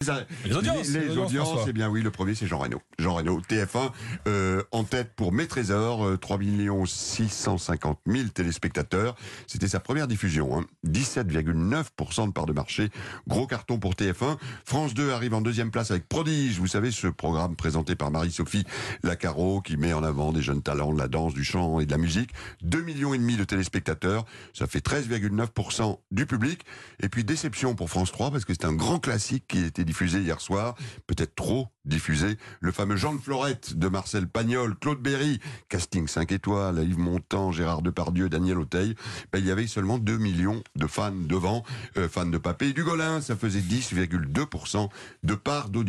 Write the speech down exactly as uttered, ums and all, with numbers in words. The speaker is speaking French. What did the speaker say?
Les audiences, les, les les audiences, audiences eh bien oui, le premier c'est Jean Reno. Jean Reno, T F un, euh, en tête pour Mes Trésors, euh, trois millions six cent cinquante mille téléspectateurs. C'était sa première diffusion, hein. dix-sept virgule neuf pour cent de part de marché. Gros carton pour T F un. France deux arrive en deuxième place avec Prodige. Vous savez, ce programme présenté par Marie-Sophie Lacaro qui met en avant des jeunes talents de la danse, du chant et de la musique. deux millions et demi de téléspectateurs. Ça fait treize virgule neuf pour cent du public. Et puis déception pour France trois parce que c'est un grand classique qui a été diffusé hier soir, peut-être trop diffusé, le fameux Jean de Florette de Marcel Pagnol, Claude Berry, casting cinq étoiles, Yves Montand, Gérard Depardieu, Daniel Auteuil. Ben, il y avait seulement deux millions de fans devant, euh, fans de Papé et du Golin, ça faisait dix virgule deux pour cent de part d'audience.